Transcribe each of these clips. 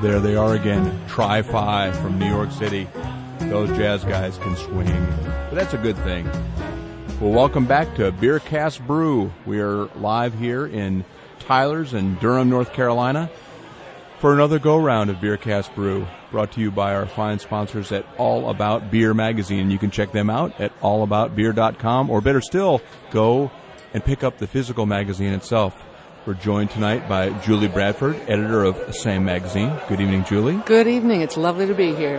There they are again, Tri-Fi from New York City. Those jazz guys can swing, but that's a good thing. Well, welcome back to Beer Cast Brew. We are live here in Tyler's in Durham, North Carolina, for another go-round of Beer Cast Brew, brought to you by our fine sponsors at All About Beer magazine. You can check them out at allaboutbeer.com, or better still, go and pick up the physical magazine itself. We're joined tonight by Julie Bradford, editor of Same Magazine. Good evening, Julie. Good evening. It's lovely to be here.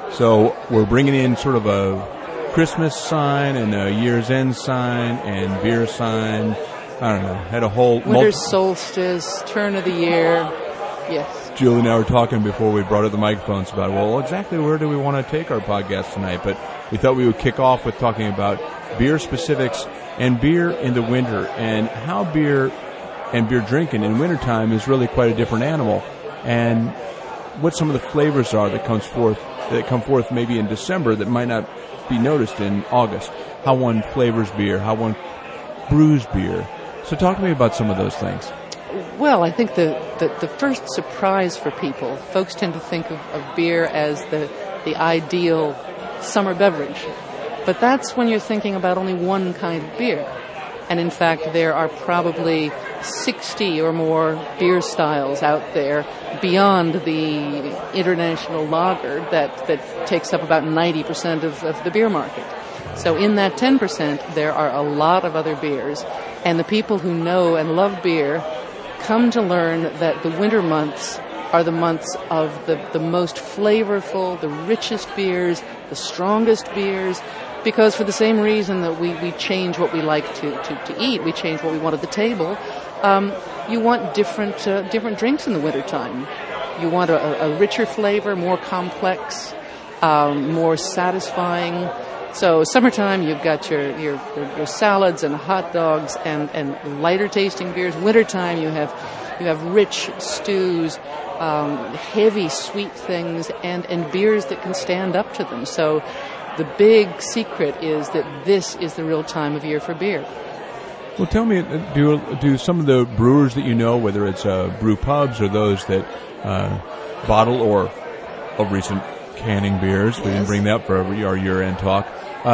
So we're bringing in sort of a Christmas sign and a year's end sign and beer sign. I don't know. Had a whole... Winter solstice, turn of the year. Yes. Julie and I were talking before we brought up the microphones about, well, exactly where do we want to take our podcast tonight? But we thought we would kick off with talking about beer specifics and beer in the winter, and how beer and beer drinking in wintertime is really quite a different animal, and what some of the flavors are that come forth maybe in December that might not be noticed in August. How one flavors beer, how one brews beer. So talk to me about some of those things. Well, I think the first surprise for people, folks tend to think of beer as the ideal summer beverage. But that's when you're thinking about only one kind of beer. And in fact, there are probably 60 or more beer styles out there beyond the international lager that takes up about 90% of the beer market. So in that 10%, there are a lot of other beers. And the people who know and love beer come to learn that the winter months are the months of the most flavorful, the richest beers, the strongest beers, because for the same reason that we change what we like to eat, we change what we want at the table, you want different drinks in the wintertime. You want a richer flavor, more complex, more satisfying. So summertime, you've got your salads and hot dogs and lighter tasting beers. Wintertime, you have rich stews, heavy sweet things, and beers that can stand up to them. So the big secret is that this is the real time of year for beer. Well, tell me, do some of the brewers that you know, whether it's brew pubs or those that bottle or of recent canning beers, we didn't bring that up for our year-end talk,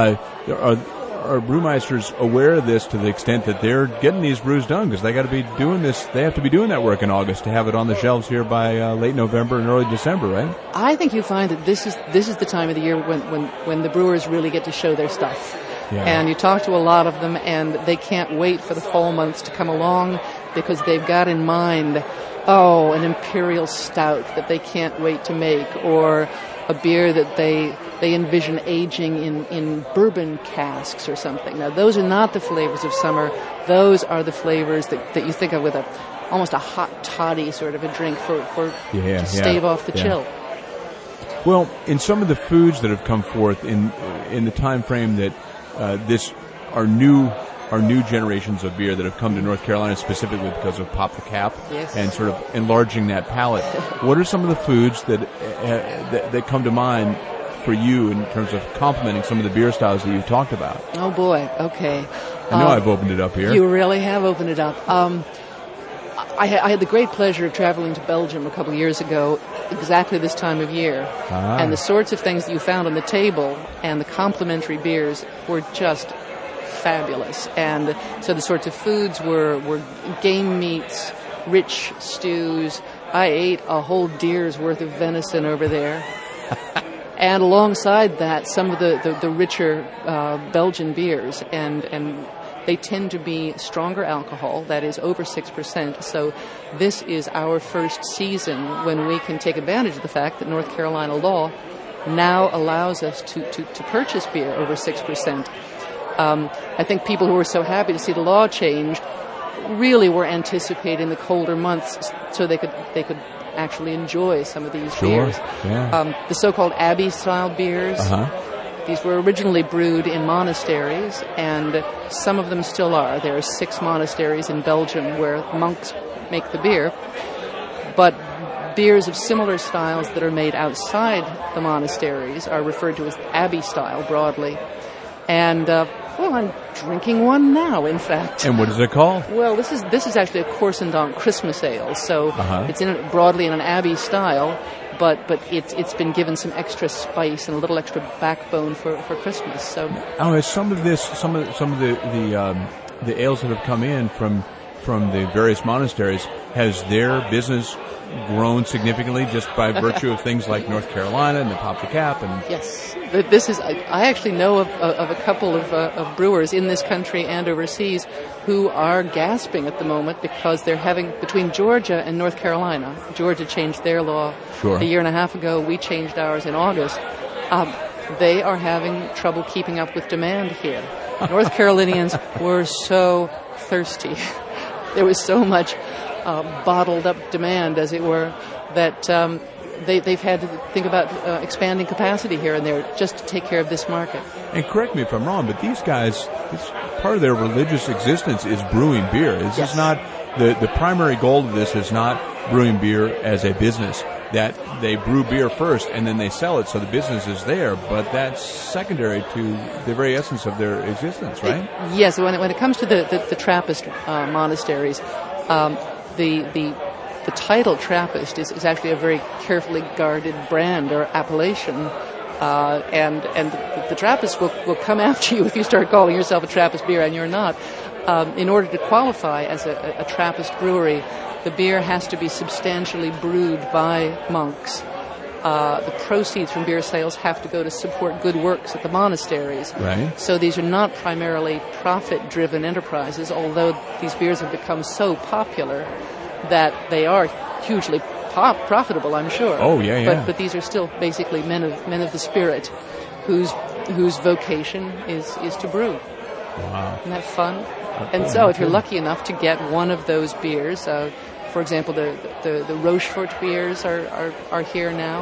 are brewmeisters aware of this to the extent that they're getting these brews done? Because they got to be doing this, they have to be doing that work in August to have it on the shelves here by late November and early December, right? I think you find that this is the time of the year when the brewers really get to show their stuff. Yeah. And you talk to a lot of them, and they can't wait for the fall months to come along because they've got in mind, an imperial stout that they can't wait to make, or a beer that they envision aging in bourbon casks or something. Now, those are not the flavors of summer. Those are the flavors that you think of with almost a hot toddy sort of a drink to stave off the chill. Well, in some of the foods that have come forth in the time frame that are new generations of beer that have come to North Carolina specifically because of Pop the Cap, and sort of enlarging that palate. What are some of the foods that come to mind for you in terms of complementing some of the beer styles that you've talked about? Oh boy, okay. I know I've opened it up here. You really have opened it up. I had the great pleasure of traveling to Belgium a couple of years ago, exactly this time of year. And the sorts of things that you found on the table and the complimentary beers were just fabulous. And so the sorts of foods were game meats, rich stews. I ate a whole deer's worth of venison over there. And alongside that, some of the richer Belgian beers, and they tend to be stronger alcohol, that is over 6%. So this is our first season when we can take advantage of the fact that North Carolina law now allows us to purchase beer over 6%. I think people who were so happy to see the law change really were anticipating the colder months so they could actually enjoy some of these beers. Yeah. The so-called Abbey-style beers. These were originally brewed in monasteries, and some of them still are. There are 6 monasteries in Belgium where monks make the beer. But beers of similar styles that are made outside the monasteries are referred to as Abbey style broadly. And well, I'm drinking one now, in fact. And what is it called? Well, this is actually a Corsendonk Christmas ale, so it's broadly in an Abbey style, but it's been given some extra spice and a little extra backbone for Christmas. So, some of the ales that have come in from the various monasteries, has their business grown significantly just by virtue of things like North Carolina and the Pop the Cap? And yes, this is. I actually know of a couple of brewers in this country and overseas who are gasping at the moment because they're having, between Georgia and North Carolina. Georgia changed their law a year and a half ago. We changed ours in August. They are having trouble keeping up with demand here. North Carolinians were so thirsty. There was so much bottled up demand, as it were, that they've had to think about expanding capacity here and there just to take care of this market. And correct me if I'm wrong, but these guys, part of their religious existence is brewing beer. This is not the primary goal of this is not brewing beer as a business. That they brew beer first and then they sell it, so the business is there, but that's secondary to the very essence of their existence, right? Yes. When it comes to the Trappist monasteries, the title Trappist is actually a very carefully guarded brand or appellation, and the Trappists will come after you if you start calling yourself a Trappist beer and you're not. In order to qualify as a Trappist brewery, the beer has to be substantially brewed by monks. The proceeds from beer sales have to go to support good works at the monasteries. Right. So these are not primarily profit-driven enterprises, although these beers have become so popular that they are hugely profitable, I'm sure. Oh, yeah. But these are still basically men of the spirit whose vocation is to brew. Wow. Isn't that fun? And so if you're lucky enough to get one of those beers, for example, the Rochefort beers are here now,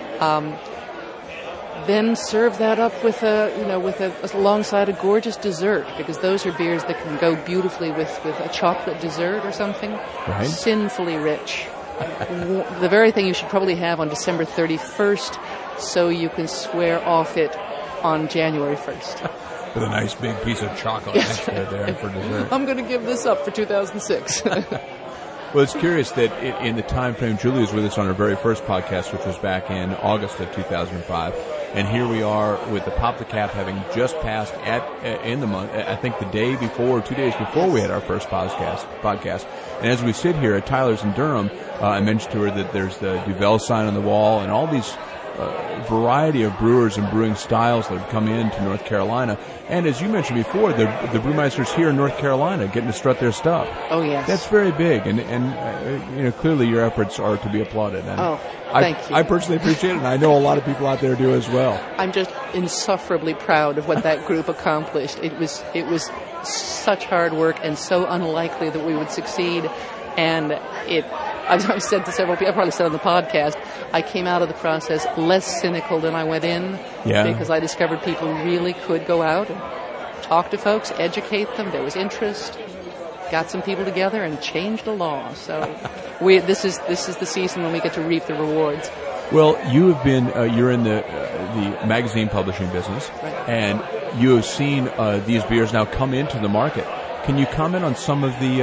then serve that up with alongside a gorgeous dessert, because those are beers that can go beautifully with a chocolate dessert or something. Right. Sinfully rich. The very thing you should probably have on December 31st so you can swear off it on January 1st. With a nice big piece of chocolate extra there for dessert. I'm going to give this up for 2006. Well, it's curious that in the time frame, Julie was with us on our very first podcast, which was back in August of 2005. And here we are with the Pop the Cap having just passed in the month, I think the day before, 2 days before we had our first podcast. And as we sit here at Tyler's in Durham, I mentioned to her that there's the Duvel sign on the wall and all these variety of brewers and brewing styles that have come into North Carolina. And as you mentioned before, the brewmeisters here in North Carolina getting to strut their stuff. Oh, yes. That's very big. And clearly your efforts are to be applauded. And thank you. I personally appreciate it, and I know a lot of people out there do as well. I'm just insufferably proud of what that group accomplished. It was such hard work and so unlikely that we would succeed. And I've said to several people, I probably said on the podcast, I came out of the process less cynical than I went in, because I discovered people really could go out and talk to folks, educate them. There was interest. Got some people together and changed the law. So this is the season when we get to reap the rewards. Well, you have been you're in the magazine publishing business, right, and you have seen these beers now come into the market. Can you comment on some of the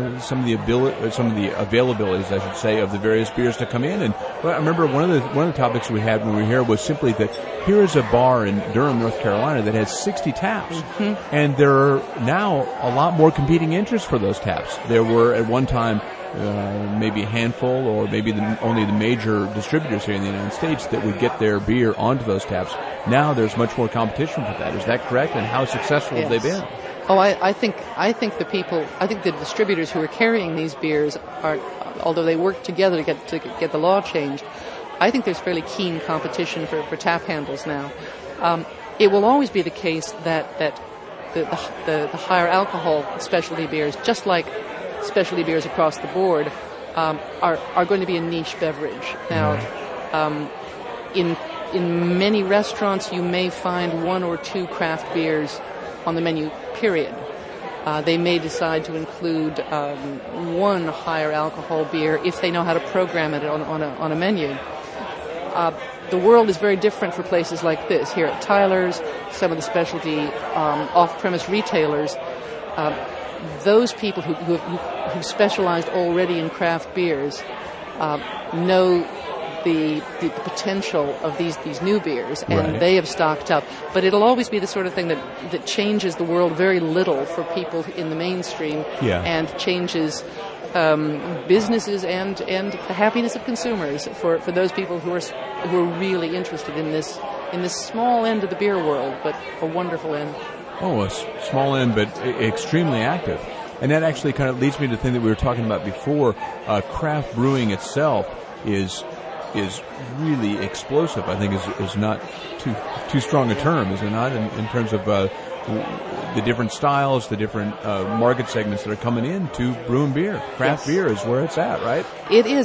availabilities, I should say, of the various beers to come in? And I remember one of the topics we had when we were here was simply that here is a bar in Durham, North Carolina, that has 60 taps, and there are now a lot more competing interests for those taps. There were at one time maybe a handful, or maybe only the major distributors here in the United States that would get their beer onto those taps. Now there's much more competition for that. Is that correct? And how successful have they been? Oh, I think the distributors who are carrying these beers are, although they work together to get the law changed, I think there's fairly keen competition for tap handles now. It will always be the case that the higher alcohol specialty beers, just like specialty beers across the board, are going to be a niche beverage. Now, in many restaurants, you may find one or two craft beers on the menu, period. They may decide to include one higher alcohol beer if they know how to program it on a menu. the world is very different for places like this. Here at Tyler's, some of the specialty off-premise retailers, those people who specialized already in craft beers know the potential of these new beers, and they have stocked up. But it'll always be the sort of thing that changes the world very little for people in the mainstream, and changes businesses and the happiness of consumers for those people who are really interested in this small end of the beer world, but a wonderful end. Oh, a small end, but extremely active. And that actually kind of leads me to the thing that we were talking about before. Craft brewing itself is really explosive. I think is not too strong a term, is it not? In terms of the different styles, the different market segments that are coming in to brewing beer. Craft beer is where it's at, right? It is.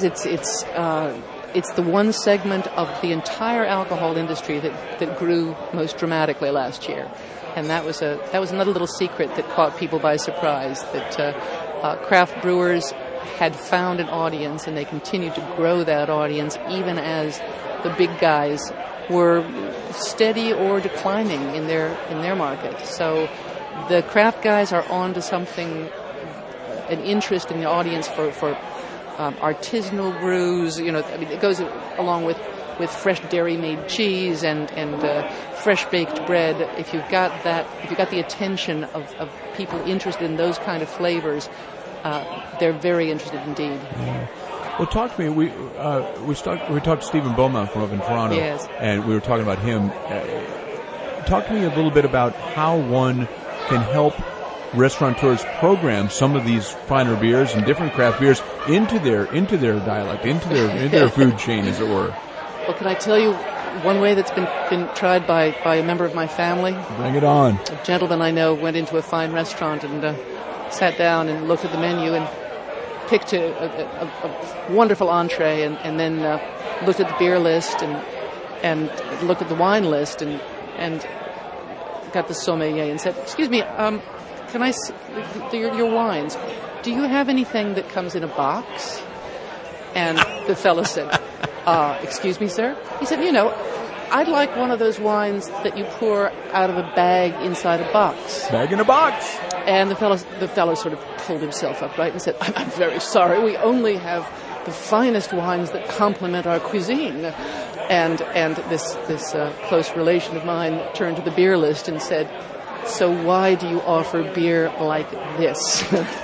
It's the one segment of the entire alcohol industry that grew most dramatically last year. And that was another little secret that caught people by surprise, that craft brewers had found an audience, and they continued to grow that audience even as the big guys were steady or declining in their market. So the craft guys are on to something, an interest in the audience for artisanal brews. It goes along with fresh dairy-made cheese and fresh-baked bread. If you've got the attention of people interested in those kind of flavors, they're very interested indeed. Yeah. Well, talk to me. We talked to Stephen Beaumont from up in Toronto, and we were talking about him. Talk to me a little bit about how one can help restaurateurs program some of these finer beers and different craft beers into their dialect, into their food chain, as it were. Well, can I tell you one way that's been tried by a member of my family? Bring it on. A gentleman I know went into a fine restaurant and sat down and looked at the menu and picked a wonderful entree, and then looked at the beer list and looked at the wine list and got the sommelier and said, "Excuse me, can I see your wines? Do you have anything that comes in a box?" And the fellow said, "Excuse me, sir?" He said, "I'd like one of those wines that you pour out of a bag inside a box." Bag in a box. And the fellow sort of pulled himself up, right, and said, I'm very sorry, we only have the finest wines that complement our cuisine. And this close relation of mine turned to the beer list and said, "So why do you offer beer like this?"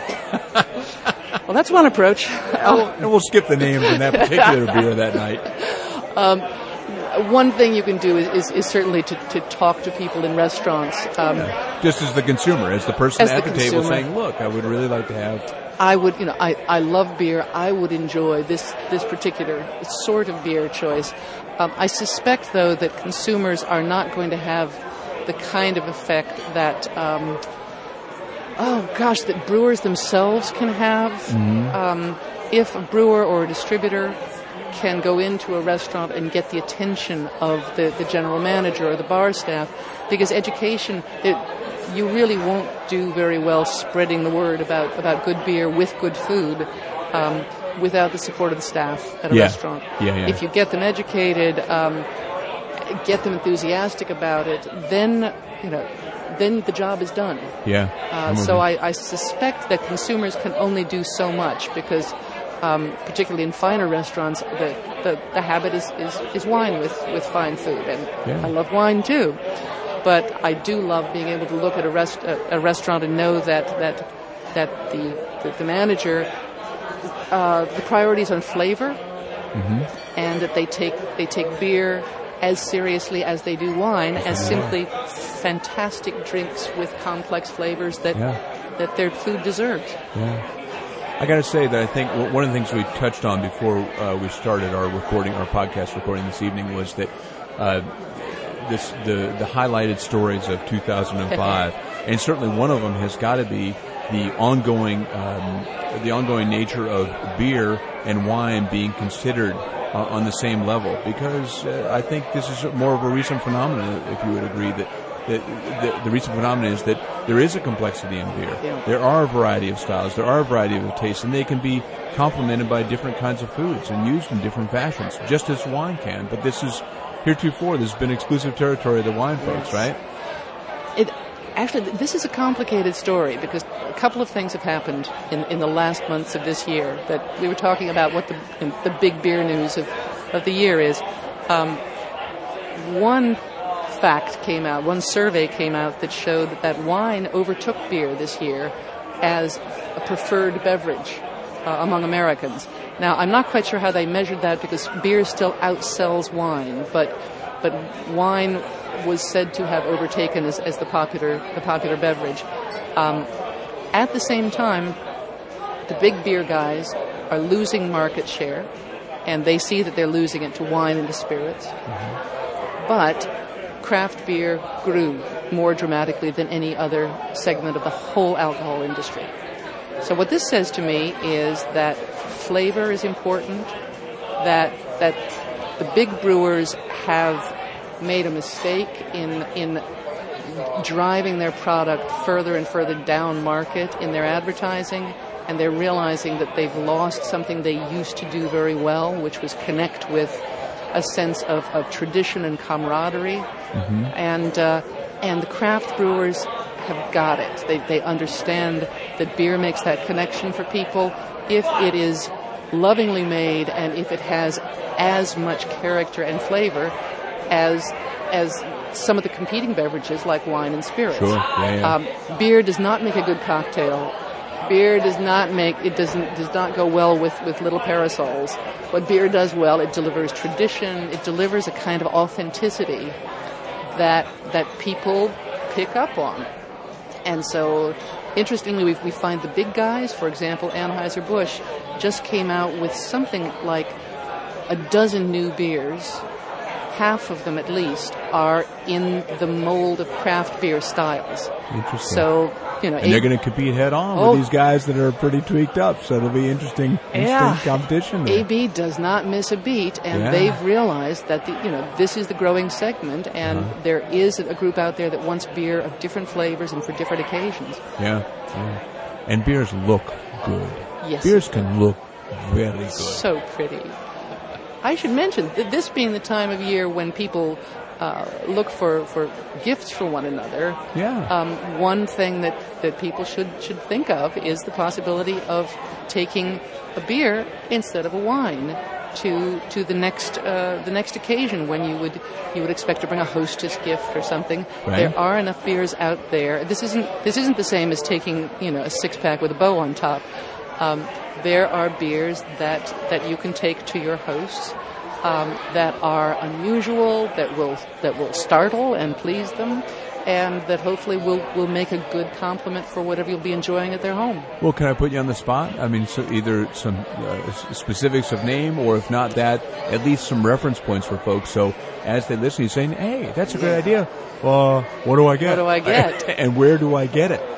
Well, that's one approach. And we'll skip the names in that particular beer that night. One thing you can do is certainly to talk to people in restaurants. Just as the consumer, as the person at the table saying, "Look, I would really like to have." I would, I love beer. I would enjoy this particular sort of beer choice. I suspect, though, that consumers are not going to have the kind of effect that, that brewers themselves can have. Mm-hmm. If a brewer or a distributor can go into a restaurant and get the attention of the general manager or the bar staff, because education, you really won't do very well spreading the word about good beer with good food without the support of the staff at a restaurant. Yeah. If you get them educated, get them enthusiastic about it, then the job is done. Yeah. So I suspect that consumers can only do so much, because particularly in finer restaurants, the habit is wine with fine food, and I love wine too. But I do love being able to look at a restaurant and know that the manager, the priority is on flavor, mm-hmm. and that they take beer as seriously as they do wine, as simply fantastic drinks with complex flavors that their food deserves. Yeah. I got to say that I think one of the things we touched on before we started our podcast recording this evening was that the highlighted stories of 2005, and certainly one of them has got to be the ongoing nature of beer and wine being considered on the same level, because I think this is more of a recent phenomenon, if you would agree, that the recent phenomenon is that there is a complexity in beer. Yeah. There are a variety of styles, there are a variety of tastes, and they can be complemented by different kinds of foods and used in different fashions, just as wine can. But this is heretofore this has been exclusive territory of the wine folks, right? Actually, this is a complicated story because a couple of things have happened in the last months of this year that we were talking about what the big beer news of the year is. One fact came out, one survey came out that showed that wine overtook beer this year as a preferred beverage among Americans. Now, I'm not quite sure how they measured that because beer still outsells wine, but wine was said to have overtaken as the popular beverage. At the same time, the big beer guys are losing market share, and they see that they're losing it to wine and to spirits. Mm-hmm. But craft beer grew more dramatically than any other segment of the whole alcohol industry. So what this says to me is that flavor is important, that the big brewers have made a mistake in driving their product further and further down market in their advertising, and they're realizing that they've lost something they used to do very well, which was connect with a sense of tradition and camaraderie. Mm-hmm. And the craft brewers have got it. They understand that beer makes that connection for people if it is lovingly made and if it has as much character and flavor as some of the competing beverages like wine and spirits. Sure. Yeah. Beer does not make a good cocktail. Beer does not go well with little parasols. What beer does well, it delivers tradition, it delivers a kind of authenticity that people pick up on. And so, interestingly, we find the big guys, for example, Anheuser-Busch, just came out with something like a dozen new beers. Half of them, at least, are in the mold of craft beer styles. Interesting. So, and they're going to compete head on with these guys that are pretty tweaked up. So it'll be interesting competition there. AB does not miss a beat, and they've realized that this is the growing segment, and there is a group out there that wants beer of different flavors and for different occasions. Yeah. And beers look good. Yes. Beers can look very good. So pretty. I should mention that this being the time of year when people look for gifts for one another. Yeah. One thing that people should think of is the possibility of taking a beer instead of a wine to the next occasion when you would expect to bring a hostess gift or something. Right. There are enough beers out there. This isn't the same as taking a 6-pack with a bow on top. There are beers that you can take to your hosts that are unusual, that will startle and please them, and that hopefully will make a good complement for whatever you'll be enjoying at their home. Well, can I put you on the spot? I mean, so either some specifics of name, or if not that, at least some reference points for folks. So as they listen, you're saying, "Hey, that's a great idea. What do I get? What do I get? And where do I get it?"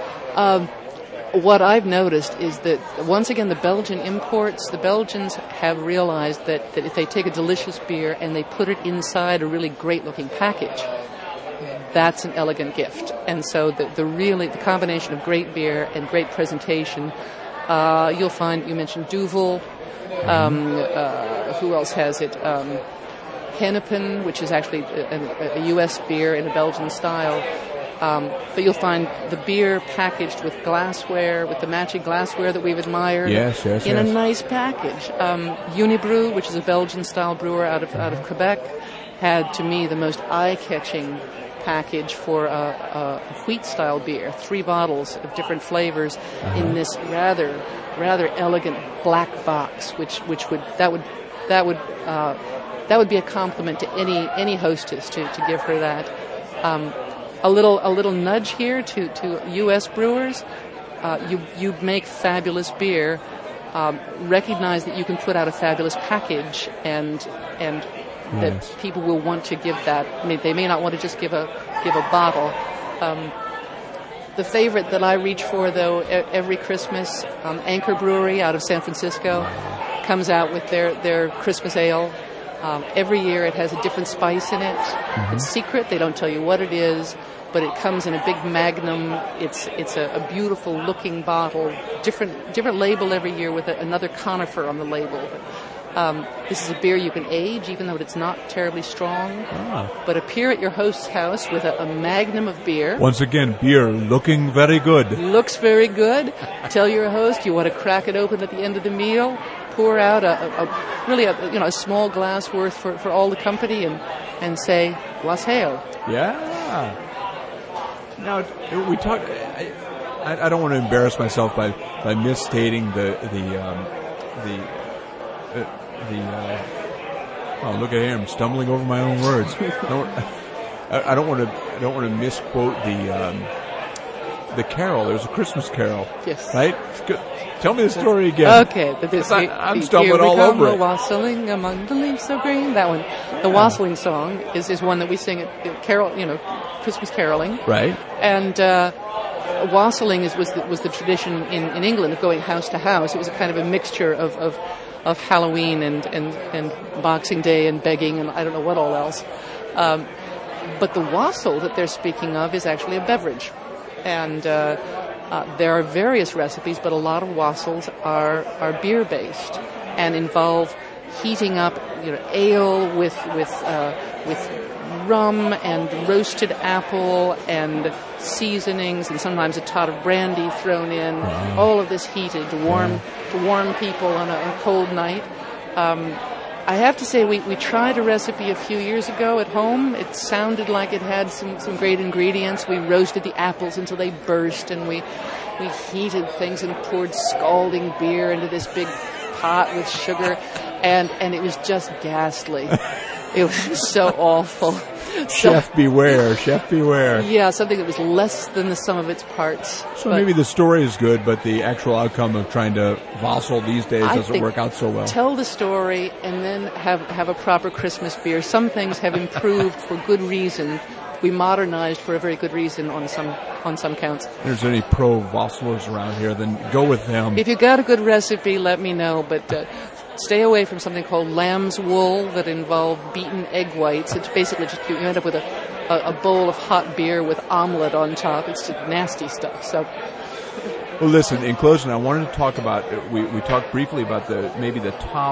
What I've noticed is that, once again, the Belgian imports, the Belgians have realized that if they take a delicious beer and they put it inside a really great-looking package, that's an elegant gift. And so the combination of great beer and great presentation, you'll find, you mentioned Duvel, who else has it? Hennepin, which is actually a U.S. beer in a Belgian style. But you'll find the beer packaged with glassware, with the matching glassware that we've admired. Yes. In a nice package. Unibrew, which is a Belgian-style brewer out of Quebec, had, to me, the most eye-catching package for a wheat-style beer. 3 bottles of different flavors in this rather elegant black box, which would be a compliment to any hostess to give her that. A little nudge here to U.S. brewers. You make fabulous beer. Recognize that you can put out a fabulous package, and that people will want to give that. I mean, they may not want to just give a bottle. The favorite that I reach for, though, every Christmas, Anchor Brewery out of San Francisco comes out with their Christmas ale. Every year it has a different spice in it. Mm-hmm. It's secret. They don't tell you what it is, but it comes in a big magnum. It's a beautiful looking bottle, different label every year with another conifer on the label. This is a beer you can age, even though it's not terribly strong. But appear at your host's house with a magnum of beer. Once again, beer looking very good. Looks very good. Tell your host you want to crack it open at the end of the meal. Pour out a small glass worth for all the company and say, Wassail. Yeah. Now, we talked... I don't want to embarrass myself by misstating the oh, look at him, I'm stumbling over my own words. I don't want to misquote the carol. There's a Christmas carol. Yes. Right? Tell me the story again. Okay. I'm stumbling all over it. Wassailing among the leaves so green. That one. The wassailing song is one that we sing at carol, Christmas caroling. Right. And wassailing was the tradition in England of going house to house. It was a kind of a mixture of Halloween and Boxing Day and begging and I don't know what all else. But the wassail that they're speaking of is actually a beverage. And there are various recipes, but a lot of wassails are beer-based and involve heating up ale with rum and roasted apple and seasonings and sometimes a tot of brandy thrown in. Wow. All of this heated to warm people on a cold night. I have to say we tried a recipe a few years ago at home. It sounded like it had some great ingredients. We roasted the apples until they burst, and we heated things and poured scalding beer into this big pot with sugar, and it was just ghastly. It was so awful. Chef beware, chef beware. Yeah, something that was less than the sum of its parts. So maybe the story is good, but the actual outcome of trying to wassail these days doesn't work out so well. Tell the story and then have a proper Christmas beer. Some things have improved for good reason. We modernized for a very good reason on some counts. If there's any pro-wassailers around here, then go with them. If you got a good recipe, let me know, but stay away from something called lamb's wool that involve beaten egg whites. It's basically just you end up with a bowl of hot beer with omelet on top. It's just nasty stuff. So, well, listen. In closing, I wanted to talk about. We talked briefly about the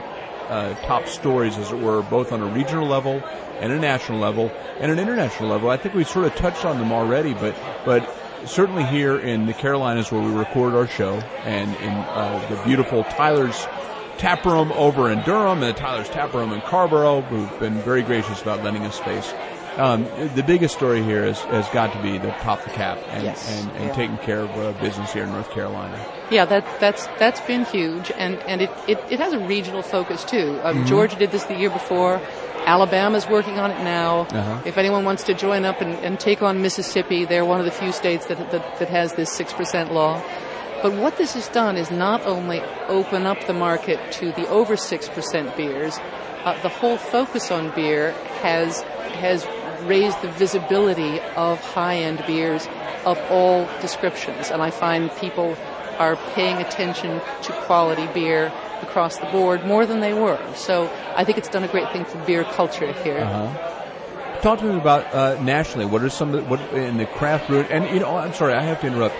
top stories, as it were, both on a regional level and a national level and an international level. I think we sort of touched on them already, but certainly here in the Carolinas, where we record our show, and in the beautiful Tyler's Tap Room over in Durham and the Tyler's Tap Room in Carrboro, who've been very gracious about lending us space. The biggest story here has got to be the Top the Cap and taking care of business here in North Carolina. Yeah, that's been huge, and it has a regional focus too. Georgia did this the year before. Alabama's working on it now. Uh-huh. If anyone wants to join up and take on Mississippi, they're one of the few states that has this 6% law. But what this has done is not only open up the market to the over 6% beers, the whole focus on beer has raised the visibility of high-end beers of all descriptions. And I find people are paying attention to quality beer across the board more than they were. So I think it's done a great thing for beer culture here. Uh-huh. Talk to me about nationally. What are some of what in the craft brew? And I'm sorry, I have to interrupt.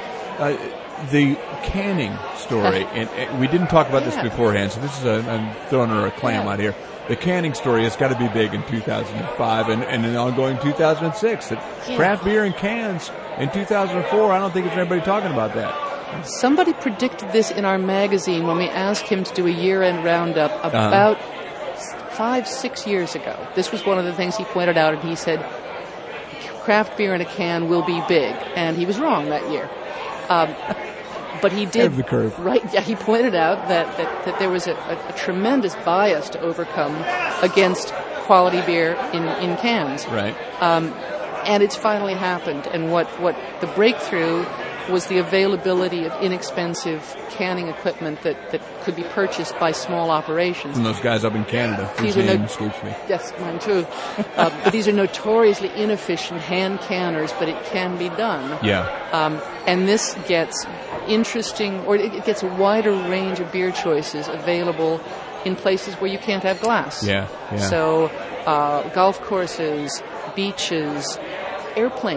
The canning story, and we didn't talk about this beforehand, so this is I'm throwing her a clam out here. The canning story has got to be big in 2005 and an ongoing 2006. Craft beer in cans in 2004, I don't think there's anybody talking about that. Somebody predicted this in our magazine when we asked him to do a year-end roundup about 5-6 years ago. This was one of the things he pointed out, and he said, craft beer in a can will be big. And he was wrong that year. But he did, the curve. Right? Yeah, he pointed out that there was a tremendous bias to overcome against quality beer in cans. Right. And it's finally happened. And what the breakthrough was the availability of inexpensive canning equipment that could be purchased by small operations. And those guys up in Canada, whose name escapes me. Yes, mine too. But these are notoriously inefficient hand canners, but it can be done. Yeah. And this gets interesting, or it gets a wider range of beer choices available in places where you can't have glass. Yeah. So golf courses, beaches, airplanes.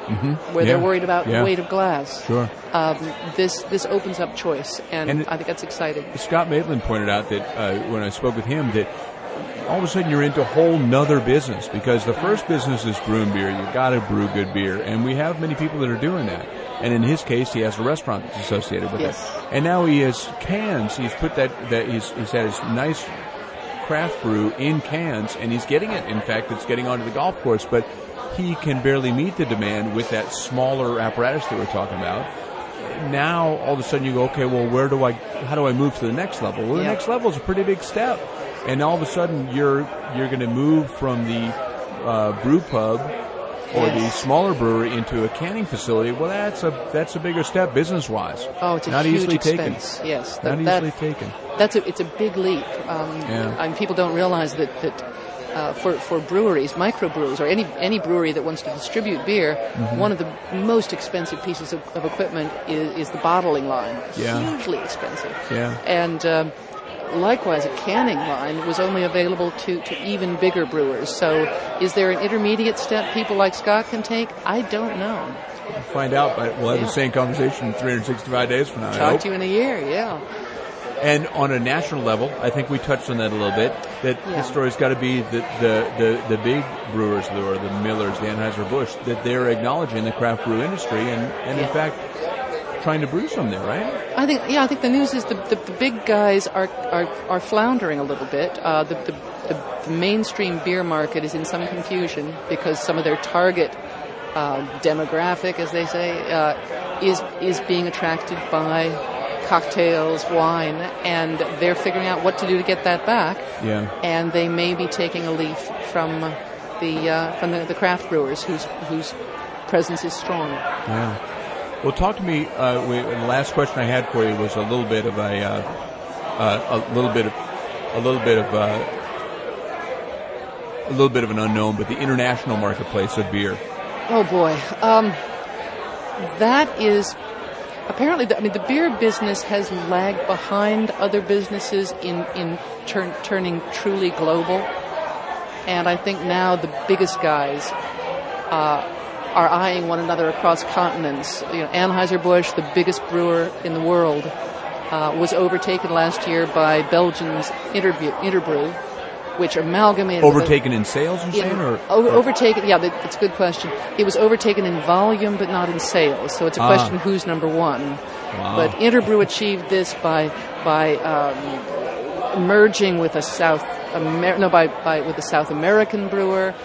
where they're worried about the weight of glass. Sure. This opens up choice, and I think that's exciting. Scott Maitland pointed out that when I spoke with him that all of a sudden you're into a whole nother business, because the first business is brewing beer. You've got to brew good beer, and we have many people that are doing that. And in his case, he has a restaurant that's associated with it. And now he has cans. He's put that he's had his nice craft brew in cans, and he's getting it. In fact, it's getting onto the golf course, but he can barely meet the demand with that smaller apparatus that we're talking about. Now, all of a sudden, you go, okay, well, how do I move to the next level? Well, the next level is a pretty big step. And all of a sudden, you're going to move from the brew pub or the smaller brewery into a canning facility. Well, that's a bigger step business-wise. Oh, it's not huge easily expense. taken. Yes, not easily taken. It's a big leap. I mean, people don't realize that for breweries, microbrews, or any brewery that wants to distribute beer, one of the most expensive pieces of equipment is the bottling line. Hugely expensive. And likewise, a canning line was only available to even bigger brewers. So is there an intermediate step people like Scott can take? I don't know. We'll find out, but we'll have the same conversation 365 days from now. Talk to you in a year, And on a national level, I think we touched on that a little bit, that the story's got to be the big brewers, or the Millers, the Anheuser-Busch, that they're acknowledging the craft brew industry and in fact, trying to brew some there, right? I think the news is the big guys are floundering a little bit. The mainstream beer market is in some confusion because some of their target demographic, as they say, is being attracted by cocktails, wine, and they're figuring out what to do to get that back. And they may be taking a leaf from the craft brewers whose presence is strong. Well, talk to me. The last question I had for you was a little bit of an unknown, but the international marketplace of beer. Oh boy, that is apparently. The beer business has lagged behind other businesses in turning truly global, and I think now the biggest guys are eyeing one another across continents. Anheuser-Busch, the biggest brewer in the world, was overtaken last year by Belgium's Interbrew, which amalgamated... Overtaken in sales, you're saying? Overtaken, that's a good question. It was overtaken in volume, but not in sales. So it's a question who's number one. Wow. But Interbrew achieved this by merging with a South American brewer.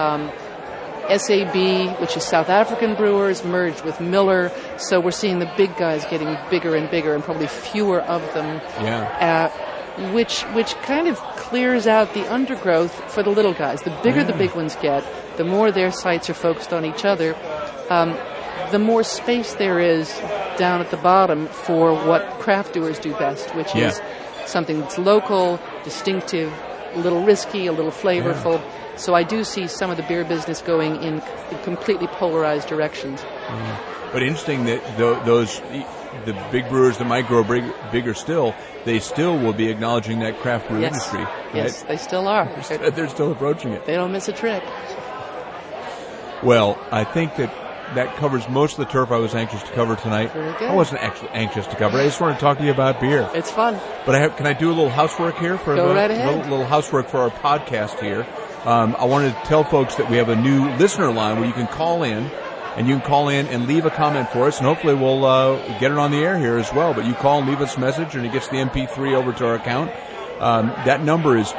SAB, which is South African brewers, merged with Miller. So we're seeing the big guys getting bigger and bigger, and probably fewer of them. Which kind of clears out the undergrowth for the little guys. The bigger the big ones get, the more their sights are focused on each other, the more space there is down at the bottom for what craft brewers do best, which is something that's local, distinctive, a little risky, a little flavorful. So I do see some of the beer business going in completely polarized directions. But interesting that the big brewers that might grow bigger still, they still will be acknowledging that craft brew industry. Right? Yes, they still are. They're still approaching it. They don't miss a trick. Well, I think that covers most of the turf I was anxious to cover tonight. Very good. I wasn't actually anxious to cover it. I just wanted to talk to you about beer. It's fun. But can I do a little housework here? Go right ahead. Little housework for our podcast here. I wanted to tell folks that we have a new listener line where you can call in, and leave a comment for us, and hopefully we'll get it on the air here as well. But you call and leave us a message, and it gets the MP3 over to our account. That number is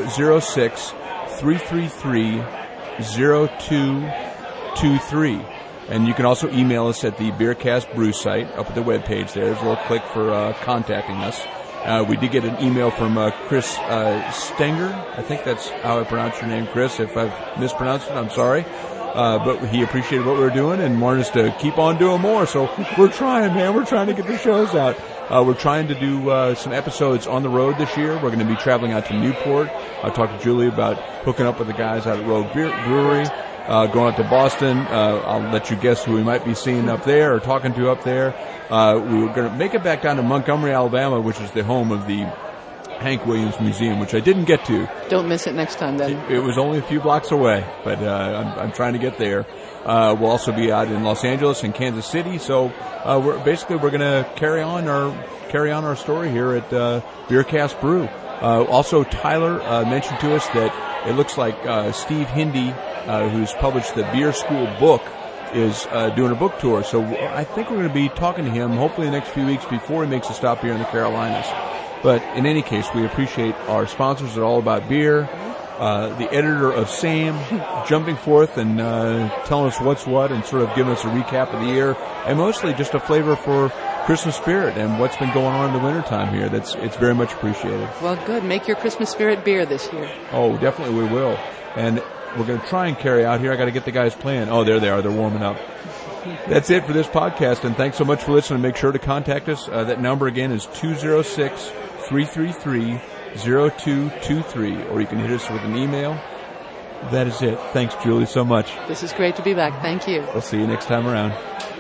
206-333-0223. And you can also email us at the Beercast Brew site up at the webpage there. There's a little click for contacting us. We did get an email from Chris Stenger. I think that's how I pronounce your name, Chris. If I've mispronounced it, I'm sorry. But he appreciated what we were doing and wanted us to keep on doing more. So we're trying, man. We're trying to get the shows out. We're trying to do some episodes on the road this year. We're going to be traveling out to Newport. I talked to Julie about hooking up with the guys out at Rogue Brewery. Going out to Boston. I'll let you guess who we might be seeing up there or talking to up there. We were going to make it back down to Montgomery, Alabama, which is the home of the Hank Williams Museum, which I didn't get to. Don't miss it next time, then. It was only a few blocks away, but I'm trying to get there. We'll also be out in Los Angeles and Kansas City, so we're going to carry on our story here at Beer Cask Brew. Also, Tyler mentioned to us that it looks like Steve Hindy, who's published the Beer School book, is doing a book tour. So I think we're going to be talking to him hopefully in the next few weeks before he makes a stop here in the Carolinas. But in any case, we appreciate our sponsors at All About Beer, the editor of SAM, jumping forth and telling us what's what and sort of giving us a recap of the year, and mostly just a flavor for Christmas spirit and what's been going on in the wintertime here. It's very much appreciated. Well, good. Make your Christmas spirit beer this year. Oh, definitely we will. And we're going to try and carry out here. I got to get the guys playing. Oh, there they are. They're warming up. That's it for this podcast, and thanks so much for listening. Make sure to contact us. That number again is 206-333-0223, or you can hit us with an email. That is it. Thanks, Julie, so much. This is great to be back. Thank you. We'll see you next time around.